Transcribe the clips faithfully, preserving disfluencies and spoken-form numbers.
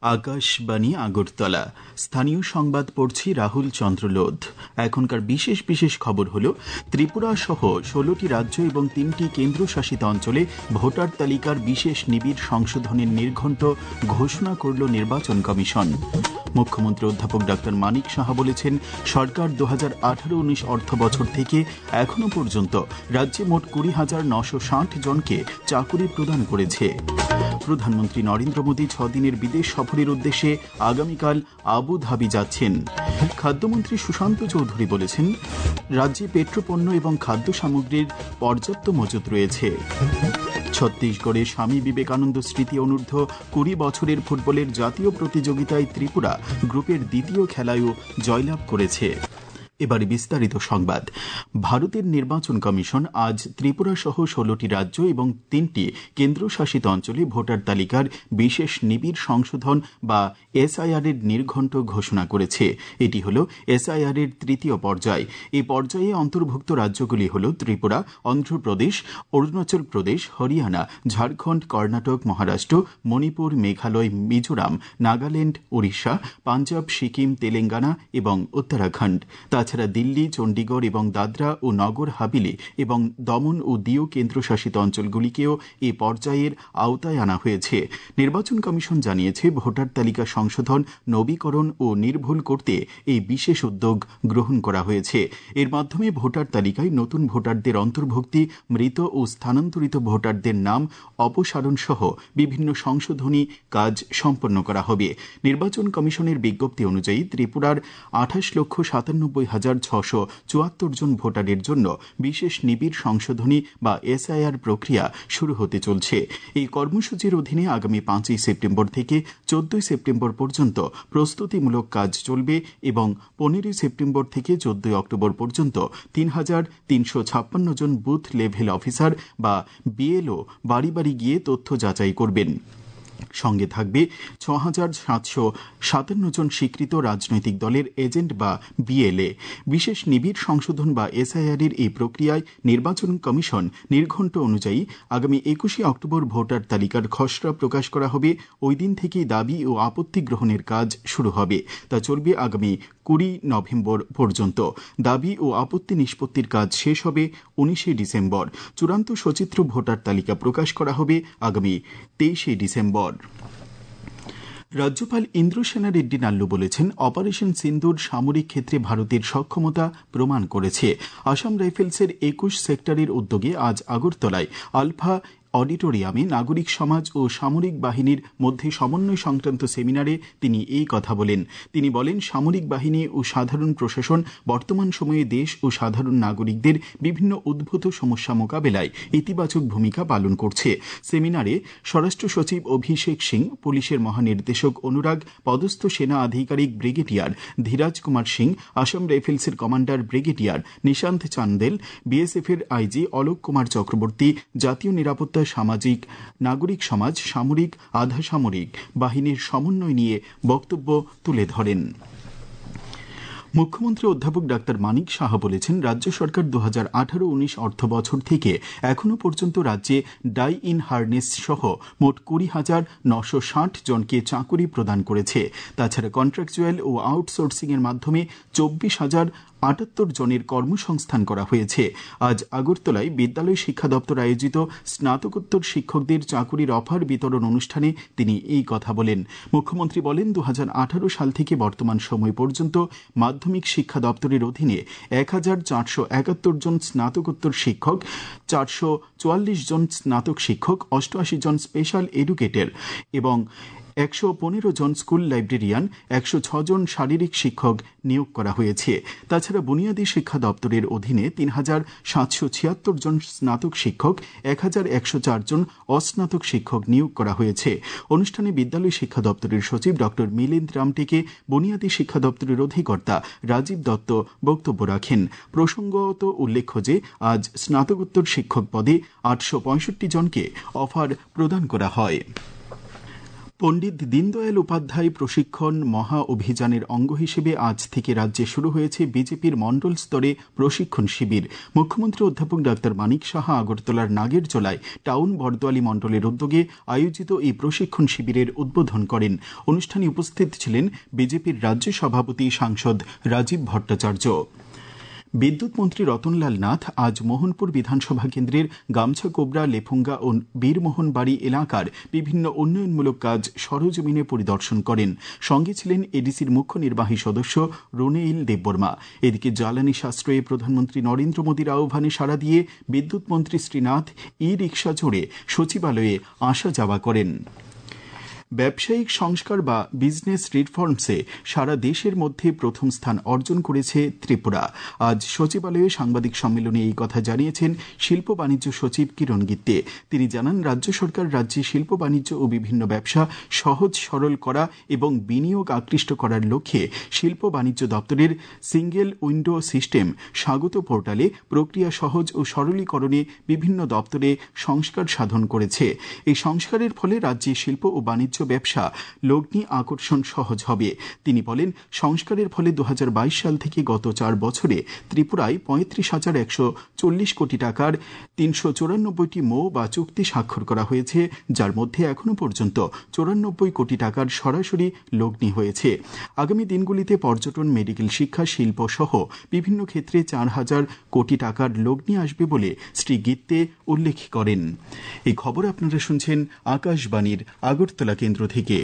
আকাশবাণী আগরতলা। স্থানীয় সংবাদ পড়ছি রাহুল চন্দ্র লোধ। এখনকার বিশেষ বিশেষ খবর হল, ত্রিপুরা সহ ষোলোটি রাজ্য এবং তিনটি কেন্দ্রশাসিত অঞ্চলে ভোটার তালিকার বিশেষ নিবিড় সংশোধনের নির্ঘণ্ট ঘোষণা করল নির্বাচন কমিশন। মুখ্যমন্ত্রী অধ্যাপক ডাক্তার মানিক সাহা বলেছেন, সরকার দু হাজার আঠারো উনিশ অর্থ বছর থেকে এখনো পর্যন্ত রাজ্যে মোট কুড়ি হাজার নশো ষাট জনকে চাকুরি প্রদান করেছে। প্রধানমন্ত্রী নরেন্দ্র মোদী ছদিনের বিদেশ সফরের উদ্দেশ্যে আগামীকাল আবু ধাবি যাচ্ছেন। খাদ্যমন্ত্রী সুশান্ত চৌধুরী বলেছেন, রাজ্যে পেট্রোপণ্য এবং খাদ্য সামগ্রীর পর্যাপ্ত মজুত রয়েছে। ছত্তিশগড়ে স্বামী বিবেকানন্দ স্মৃতি অনূর্ধ্ব কুড়ি বছরের ফুটবলের জাতীয় প্রতিযোগিতায় ত্রিপুরা গ্রুপের দ্বিতীয় খেলায়ও জয়লাভ করেছে। এবারে বিস্তারিত সংবাদ। ভারতের নির্বাচন কমিশন আজ ত্রিপুরা সহ ষোলোটি রাজ্য এবং তিনটি কেন্দ্রশাসিত অঞ্চলে ভোটার তালিকার বিশেষ নিবিড় সংশোধন বা এসআইআর এর নির্ঘণ্ট ঘোষণা করেছে। এটি হল এসআইআর এর তৃতীয় পর্যায়। এই পর্যায়ে অন্তর্ভুক্ত রাজ্যগুলি হল ত্রিপুরা, অন্ধ্রপ্রদেশ, অরুণাচল প্রদেশ, হরিয়ানা, ঝাড়খণ্ড, কর্ণাটক, মহারাষ্ট্র, মণিপুর, মেঘালয়, মিজোরাম, নাগাল্যান্ড, ওড়িশা, পাঞ্জাব, সিকিম, তেলেঙ্গানা এবং উত্তরাখণ্ড। তাছাড়া দিল্লি, চণ্ডীগড় এবং দাদরা ও নগর হাভেলি এবং দমন ও দিউ কেন্দ্রশাসিত অঞ্চলগুলিকেও এই পর্যায়ের আওতায় আনা হয়েছে। নির্বাচন কমিশন জানিয়েছে, ভোটার তালিকা সংশোধন, নবীকরণ ও নির্ভুল করতে এই বিশেষ উদ্যোগ গ্রহণ করা হয়েছে। এর মাধ্যমে ভোটার তালিকায় নতুন ভোটারদের অন্তর্ভুক্তি, মৃত ও স্থানান্তরিত ভোটারদের নাম অপসারণ সহ বিভিন্ন সংশোধনী কাজ সম্পন্ন করা হবে। নির্বাচন কমিশনের বিজ্ঞপ্তি অনুযায়ী ত্রিপুরার আঠাশ লক্ষ সাতানব্বই হাজার ছশো চুয়াত্তর জন ভোটারের জন্য বিশেষ নিবিড় সংশোধনী বা এসআইআর প্রক্রিয়া শুরু হতে চলছে। এই কর্মসূচির অধীনে আগামী পাঁচই সেপ্টেম্বর থেকে চোদ্দই সেপ্টেম্বর পর্যন্ত প্রস্তুতিমূলক কাজ চলবে এবং পনেরোই সেপ্টেম্বর থেকে চোদ্দই অক্টোবর পর্যন্ত তিন হাজার তিনশো ছাপ্পান্ন জন বুথ লেভেল অফিসার বা বিএলও বাড়ি বাড়ি গিয়ে তথ্য যাচাই করবেন। সঙ্গে থাকবে ছ হাজার সাতশো সাতান্ন জন স্বীকৃত রাজনৈতিক দলের এজেন্ট বা বিএলএ। বিশেষ নিবিড় সংশোধন বা এসআইআর এর এই প্রক্রিয়ায় নির্বাচন কমিশন নির্ঘণ্ট অনুযায়ী আগামী একুশে অক্টোবর ভোটার তালিকার খসড়া প্রকাশ করা হবে। ওই দিন থেকেই দাবি ও আপত্তি গ্রহণের কাজ শুরু হবে। তা চলবে আগামী কুড়ি নভেম্বর পর্যন্ত। দাবি ও আপত্তি নিষ্পত্তির কাজ শেষ হবে উনিশে ডিসেম্বর। চূড়ান্ত সচিত্র ভোটার তালিকা প্রকাশ করা হবে আগামী তেইশে ডিসেম্বর। রাজ্যপাল ইন্দ্রসেনা রেড্ডি নাল্লু বলেছেন, অপারেশন সিন্দুর সামরিক ক্ষেত্রে ভারতের সক্ষমতা প্রমাণ করেছে। আসাম রাইফেলসের একুশ সেক্টরের উদ্যোগে আজ আগরতলায় আলফা অডিটোরিয়ামে নাগরিক সমাজ ও সামরিক বাহিনীর মধ্যে সমন্বয় সংক্রান্ত সেমিনারে তিনি এই কথা বলেন। তিনি বলেন, সামরিক বাহিনী ও সাধারণ প্রশাসন বর্তমান সময়ে দেশ ও সাধারণ নাগরিকদের বিভিন্ন উদ্ভূত সমস্যা মোকাবেলায় ইতিবাচক ভূমিকা পালন করছে। সেমিনারে স্বরাষ্ট্র সচিব অভিষেক সিং, পুলিশের মহানির্দেশক অনুরাগ, পদস্থ সেনা আধিকারিক ব্রিগেডিয়ার ধীরাজ কুমার সিং, আসাম রাইফেলসের commander brigadier Nishant Chandel, BSF এর আইজি অলোক কুমার চক্রবর্তী, জাতীয় নিরাপত্তা, সামাজিক, নাগরিক সমাজ, সামরিক, আধা সামরিক বাহিনীর সমন্বয় নিয়ে বক্তব্য তুলে ধরেন। মুখ্যমন্ত্রী অধ্যাপক ডাক্তার মানিক সাহা বলেছেন, রাজ্য সরকার দু হাজার আঠারো উনিশ অর্থ বছর থেকে এখনো পর্যন্ত রাজ্যে ডাই ইন হার্নেস সহ মোট কুড়ি হাজার নশো ষাট জনকে চাকুরি প্রদান করেছে। তাছাড়া কন্ট্রাকচুয়াল ও আউটসোর্সিং এর মাধ্যমে চব্বিশ হাজার আটাত্তর জনের কর্মসংস্থান করা হয়েছে। আজ আগরতলায় বিদ্যালয় শিক্ষা দপ্তর আয়োজিত স্নাতকোত্তর শিক্ষকদের চাকুরির অফার বিতরণ অনুষ্ঠানে তিনি এই কথা বলেন। মুখ্যমন্ত্রী বলেন, দু হাজার আঠারো সাল থেকে বর্তমান সময় পর্যন্ত মাধ্যমিক শিক্ষা দপ্তরের অধীনে এক হাজার চারশো একাত্তর জন স্নাতকোত্তর শিক্ষক, চারশো চুয়াল্লিশ জন স্নাতক শিক্ষক, অষ্টআশি জন স্পেশাল এডুকেটর এবং একশো পনেরো জন স্কুল লাইব্রেরিয়ান, একশো ছ জন শারীরিক শিক্ষক নিয়োগ করা হয়েছে। তাছাড়া বুনিয়াদী শিক্ষা দপ্তরের অধীনে তিন হাজার সাতশো ছিয়াত্তর জন স্নাতক শিক্ষক, এক হাজার একশো চার জন অস্নাতক শিক্ষক নিয়োগ করা হয়েছে। অনুষ্ঠানে বিদ্যালয় শিক্ষা দপ্তরের সচিব ডক্টর মিলিন্দ রামটেকে, বুনিয়াদী শিক্ষা দপ্তরের অধিকর্তা রাজীব দত্ত বক্তব্য রাখেন। প্রসঙ্গত উল্লেখ্য যে আজ স্নাতকোত্তর শিক্ষক পদে আটশো পঁয়ষট্টি জনকে অফার প্রদান করা হয়। পণ্ডিত দীনদয়াল উপাধ্যায় প্রশিক্ষণ মহা অভিযানের অঙ্গ হিসেবে আজ থেকে রাজ্যে শুরু হয়েছে বিজেপির মণ্ডল স্তরে প্রশিক্ষণ শিবির। মুখ্যমন্ত্রী অধ্যাপক ডাক্তার মানিক সাহা আগরতলার নাগেরজোলায় টাউন বরদোয়ালি মণ্ডলের উদ্যোগে আয়োজিত এই প্রশিক্ষণ শিবিরের উদ্বোধন করেন। অনুষ্ঠানে উপস্থিত ছিলেন বিজেপির রাজ্য সভাপতি সাংসদ রাজীব ভট্টাচার্য। বিদ্যুৎ মন্ত্রী রতনলাল নাথ আজ মোহনপুর বিধানসভা কেন্দ্রের গামছাকোবরা, লেফুঙ্গা ও বীরমোহনবাড়ি এলাকার বিভিন্ন উন্নয়নমূলক কাজ সরজমিনে পরিদর্শন করেন। সঙ্গে ছিলেন এডিসির মুখ্য নির্বাহী সদস্য রুনেইল দেববর্মা। এদিকে জ্বালানি সাশ্রয়ে প্রধানমন্ত্রী নরেন্দ্র মোদীর আহ্বানে সাড়া দিয়ে বিদ্যুৎ মন্ত্রী শ্রীনাথ ই রিকশা চড়ে সচিবালয়ে আসা যাওয়া করেন। ব্যবসায়িক সংস্কার বা বিজনেস রিফর্মসে সারা দেশের মধ্যে প্রথম স্থান অর্জন করেছে ত্রিপুরা। আজ সচিবালয়ে সাংবাদিক সম্মেলনে এই কথা জানিয়েছেন শিল্প বাণিজ্য সচিব কিরণ গিত্তে। তিনি জানান, রাজ্য সরকার রাজ্যে শিল্প বাণিজ্য ও বিভিন্ন ব্যবসা সহজ সরল করা এবং বিনিয়োগ আকৃষ্ট করার লক্ষ্যে শিল্প বাণিজ্য দপ্তরের সিঙ্গেল উইন্ডো সিস্টেম স্বাগত পোর্টালে প্রক্রিয়া সহজ ও সরলীকরণে বিভিন্ন দপ্তরে সংস্কার সাধন করেছে। এই সংস্কারের ফলে রাজ্যে শিল্প ও বাণিজ্য ব্যবসা লগ্নি আকর্ষণ সহজ হবে। তিনি বলেন, সংস্কারের ফলে দু হাজার বাইশ সাল থেকে গত চার বছরে ত্রিপুরায় পঁয়ত্রিশ হাজার একশো চল্লিশ কোটি টাকার তিনশো চৌরানব্বইটি মো বা চুক্তি স্বাক্ষর করা হয়েছে, যার মধ্যে এখনও পর্যন্ত চৌরানব্বই কোটি টাকার সরাসরি লগ্নি হয়েছে। আগামী দিনগুলিতে পর্যটন, মেডিকেল শিক্ষা, শিল্প সহ বিভিন্ন ক্ষেত্রে চার হাজার কোটি টাকার লগ্নি আসবে বলে শ্রী গিত্তে উল্লেখ করেন। এই খবর আপনারা শুনছেন আকাশবাণীর আগরতলা কেন্দ্র থেকে।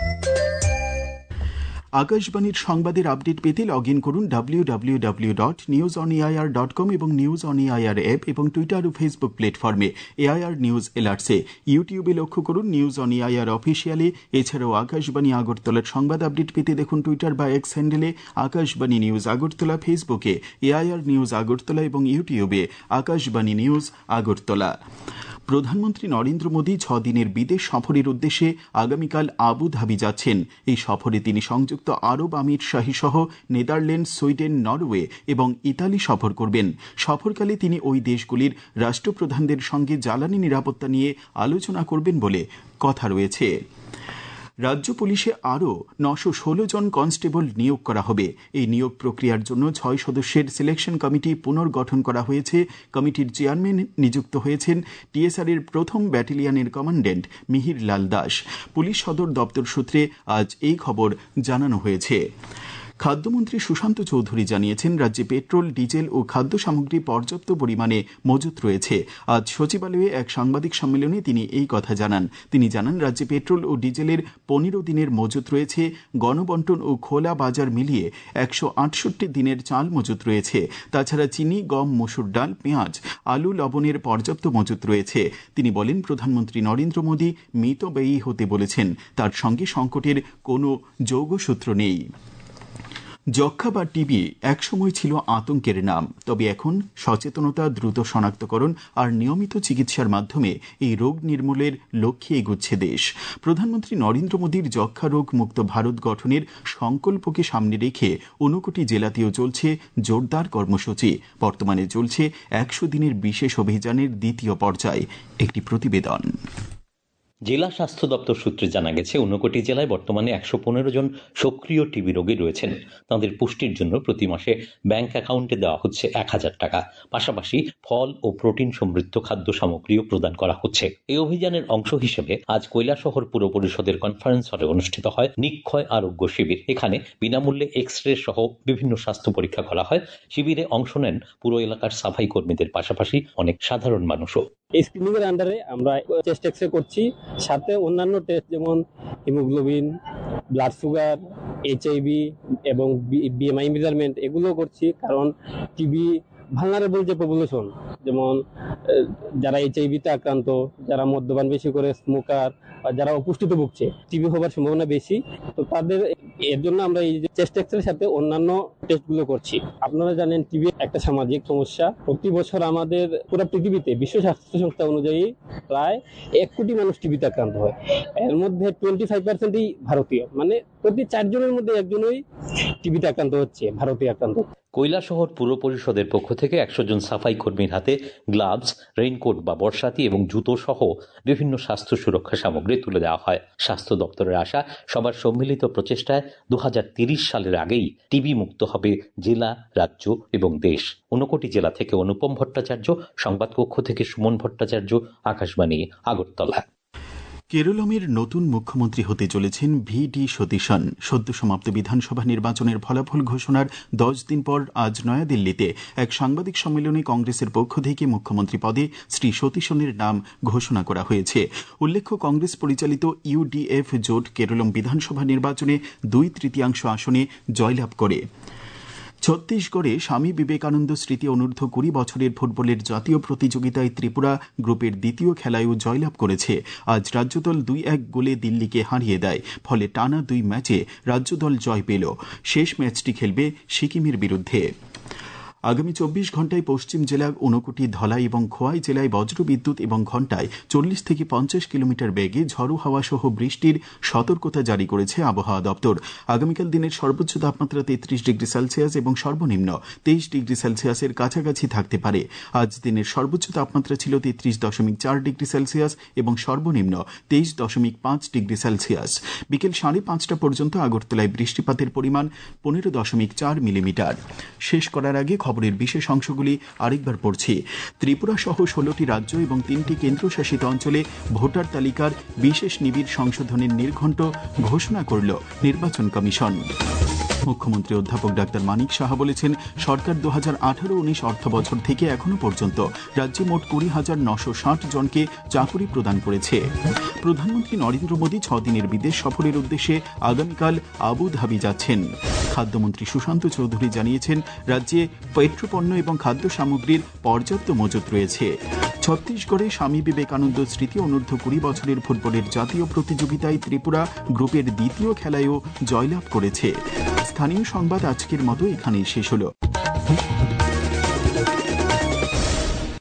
আকাশবাণীর সংবাদের আপডেট পেতে লগ ইন করুন W W W dot news on AIR dot com এবং নিউজ অন এআইআর অ্যাপ এবং টুইটার ও ফেসবুক প্ল্যাটফর্মে এআইআর নিউজ এলার্টসে। ইউটিউবে লক্ষ্য করুন নিউজ অন এআইআর অফিসিয়ালি। এছাড়াও আকাশবাণী আগরতলার সংবাদ আপডেট পেতে দেখুন টুইটার বা এক্স হ্যান্ডেলে আকাশবাণী নিউজ আগরতলা, ফেসবুকে এআইআর নিউজ আগরতলা এবং ইউটিউবে আকাশবাণী নিউজ আগরতলা। প্রধানমন্ত্রী নরেন্দ্র মোদী ছ দিনের বিদেশ সফরের উদ্দেশ্যে আগামীকাল আবুধাবি যাচ্ছেন। এই সফরে তিনি সংযুক্ত আরব আমির শাহী সহ নেদারল্যান্ড, সুইডেন, নরওয়ে এবং ইতালি সফর করবেন। সফরকালে তিনি ওই দেশগুলির রাষ্ট্রপ্রধানদের সঙ্গে জ্বালানি নিরাপত্তা নিয়ে আলোচনা করবেন বলে কথা রয়েছে। রাজ্য পুলিশে আরও নশো ষোলো জন কনস্টেবল নিয়োগ করা হবে। এই নিয়োগ প্রক্রিয়ার জন্য ছয় সদস্যের সিলেকশন কমিটি পুনর্গঠন করা হয়েছে। কমিটির চেয়ারম্যান নিযুক্ত হয়েছেন টিএসআরের প্রথম ব্যাটালিয়নের কমান্ড্যান্ট মিহির লাল দাস। পুলিশ সদর দপ্তর সূত্রে আজ এই খবর জানানো হয়েছে। খাদ্যমন্ত্রী সুশান্ত চৌধুরী জানিয়েছেন, রাজ্যে পেট্রোল, ডিজেল ও খাদ্য সামগ্রী পর্যাপ্ত পরিমাণে মজুত রয়েছে। আজ সচিবালয়ে এক সাংবাদিক সম্মেলনে তিনি এই কথা জানান। তিনি জানান, রাজ্যে পেট্রোল ও ডিজেলের পনেরো দিনের মজুত রয়েছে। গণবন্টন ও খোলা বাজার মিলিয়ে একশো আটষট্টি দিনের চাল মজুত রয়েছে। তাছাড়া চিনি, গম, মসুর ডাল, পেঁয়াজ, আলু, লবণের পর্যাপ্ত মজুত রয়েছে। তিনি বলেন, প্রধানমন্ত্রী নরেন্দ্র মোদী মিতব্যয়ী হতে বলেছেন। তার সঙ্গে সংকটের কোনো যোগসূত্র নেই। যক্ষ্মা বা টিবি একসময় ছিল আতঙ্কের নাম, তবে এখন সচেতনতা, দ্রুত শনাক্তকরণ আর নিয়মিত চিকিৎসার মাধ্যমে এই রোগ নির্মূলের লক্ষ্যে এগুচ্ছে দেশ। প্রধানমন্ত্রী নরেন্দ্র মোদীর যক্ষ্মা রোগ মুক্ত ভারত গঠনের সংকল্পকে সামনে রেখে ঊনকোটি জেলাতেও চলছে জোরদার কর্মসূচি। বর্তমানে চলছে একশো দিনের বিশেষ অভিযানের দ্বিতীয় পর্যায়। একটি প্রতিবেদন। জেলা স্বাস্থ্য দপ্তর সূত্রে জানা গেছে, ঊনকোটি জেলায় বর্তমানে একশো পনেরো জন সক্রিয় টিবি রোগী রয়েছেন। তাদের পুষ্টির জন্য প্রতি মাসে ব্যাংক অ্যাকাউন্টে দেওয়া হচ্ছে এক হাজার টাকা। পাশাপাশি ফল ও প্রোটিন সমৃদ্ধ খাদ্য সামগ্রীও প্রদান করা হচ্ছে। এই অভিযানের অংশ হিসেবে আজ কৈলাসহর পুর পরিষদের কনফারেন্স হলে অনুষ্ঠিত হয় নিক্ষয় আরোগ্য শিবির। এখানে বিনামূল্যে এক্স রে সহ বিভিন্ন স্বাস্থ্য পরীক্ষা করা হয়। শিবিরে অংশ নেন পুরো এলাকার সাফাই কর্মীদের পাশাপাশি অনেক সাধারণ মানুষও। এই স্ক্রিনিং এর আন্ডারে আমরা চেস্ট এক্স রে করছি, সাথে অন্যান্য টেস্ট যেমন হিমোগ্লোবিন, ব্লাড সুগার, এইচআইভি এবং বিএমআই মেজারমেন্ট এগুলো করছি। কারণ টিবি ভালনারেবল যে পপুলেশন, যেমন যারা এইচআইভিতে আক্রান্ত, যারা মদ্যপান বেশি করে, স্মোকার, বা যারা অপুষ্টিতে ভুগছে, টিবি হবার সম্ভাবনা বেশি। তো তাদের এর জন্য আমরা এই চেস্ট এক্সরের সাথে অন্যান্য টেস্টগুলো করছি। আপনারা জানেন, টিবি একটা সামাজিক সমস্যা। প্রতি বছর আমাদের পুরো পৃথিবীতে বিশ্ব স্বাস্থ্য সংস্থা অনুযায়ী প্রায় এক কোটি মানুষ টিবিতে আক্রান্ত হয়। এর মধ্যে টোয়েন্টি ফাইভ পার্সেন্টই ভারতীয়, মানে প্রতি চারজনের মধ্যে একজনই টিবিতে আক্রান্ত হচ্ছে, ভারতীয় আক্রান্ত। কৈলাসহর পুর পরিষদের পক্ষ থেকে একশো জন সাফাই কর্মীর হাতে গ্লাভস, রেইনকোট বা বর্ষাতি এবং জুতো সহ বিভিন্ন স্বাস্থ্য সুরক্ষা সামগ্রী তুলে দেওয়া হয়। স্বাস্থ্য দপ্তরের আশা, সবার সম্মিলিত প্রচেষ্টায় দু হাজার তিরিশ সালের আগেই টিবি মুক্ত হবে জেলা, রাজ্য এবং দেশ। ঊনকোটি জেলা থেকে অনুপম ভট্টাচার্য, সংবাদকক্ষ থেকে সুমন ভট্টাচার্য, আকাশবাণী, আগরতলা। কেরলমের নতুন মুখ্যমন্ত্রী হতে চলেছেন ভি ডি সতীশন। সদ্য সমাপ্ত বিধানসভা নির্বাচনের ফলাফল ঘোষণার দশ দিন পর আজ নয়াদিল্লিতে এক সাংবাদিক সম্মেলনে কংগ্রেসের পক্ষ থেকে মুখ্যমন্ত্রী পদে শ্রী সতীশনের নাম ঘোষণা করা হয়েছে। উল্লেখ্য, কংগ্রেস পরিচালিত ইউডিএফ জোট কেরলম বিধানসভা নির্বাচনে দুই তৃতীয়াংশ আসনে জয়লাভ করে। ছত্তিশগড়ে স্বামী বিবেকানন্দ স্মৃতি অনূর্ধ্ব কুড়ি বছরের ফুটবলের জাতীয় প্রতিযোগিতায় ত্রিপুরা গ্রুপের দ্বিতীয় খেলায়ও জয়লাভ করেছে। আজ রাজ্যদল দুই এক গোলে দিল্লিকে হারিয়ে দেয়। ফলে টানা দুই ম্যাচে রাজ্যদল জয় পেল। শেষ ম্যাচটি খেলবে সিকিমের বিরুদ্ধে। আগামী চব্বিশ ঘন্টায় পশ্চিম জেলা ঊনকোটি, ধলাই এবং খোয়াই জেলায় বজ্রবিদ্যুৎ এবং ঘন্টায় চল্লিশ থেকে পঞ্চাশ কিলোমিটার বেগে ঝড়ো হাওয়া সহ বৃষ্টির সতর্কতা জারি করেছে আবহাওয়া দপ্তর। আগামীকাল দিনের সর্বোচ্চ তাপমাত্রা তেত্রিশ ডিগ্রি সেলসিয়াস এবং সর্বনিম্ন তেইশ ডিগ্রি সেলসিয়াসের কাছাকাছি থাকতে পারে। আজ দিনের সর্বোচ্চ তাপমাত্রা ছিল তেত্রিশ দশমিক চার ডিগ্রি সেলসিয়াস এবং সর্বনিম্ন তেইশ দশমিক পাঁচ ডিগ্রি সেলসিয়াস। বিকেল সাড়ে পাঁচটা পর্যন্ত আগরতলায় বৃষ্টিপাতের পরিমাণ পনেরো দশমিক চার মিলিমিটার। শেষ করার আগে খবরের বিশেষ অংশগুলি আরেকবার পড়ছি। ত্রিপুরা সহ ষোলোটি রাজ্য এবং তিনটি কেন্দ্রশাসিত অঞ্চলে ভোটার তালিকার বিশেষ নিবিড় সংশোধনের নির্ঘণ্ট ঘোষণা করল নির্বাচন কমিশন। মুখ্যমন্ত্রী অধ্যাপক ডাক্তার মানিক সাহা বলেছেন, সরকার দু হাজার আঠারো উনিশ অর্থ বছর থেকে এখনো পর্যন্ত রাজ্যে মোট কুড়ি হাজার নশো ষাট জনকে চাকরি প্রদান করেছে। প্রধানমন্ত্রী নরেন্দ্র মোদী ছদিনের বিদেশ সফরের উদ্দেশ্যে আগামীকাল আবুধাবি যাচ্ছেন। খাদ্যমন্ত্রী সুশান্ত চৌধুরী জানিয়েছেন, রাজ্যে পেট্রোপণ্য এবং খাদ্য সামগ্রীর পর্যাপ্ত মজুত রয়েছে। ছত্তিশগড়ে স্বামী বিবেকানন্দ স্মৃতি অনূর্ধ্ব কুড়ি বছরের ফুটবলের জাতীয় প্রতিযোগিতায় ত্রিপুরা গ্রুপের দ্বিতীয় খেলায়ও জয়লাভ করেছে। স্থানীয় সংবাদ আজকের মতো এখানেই শেষ হলো।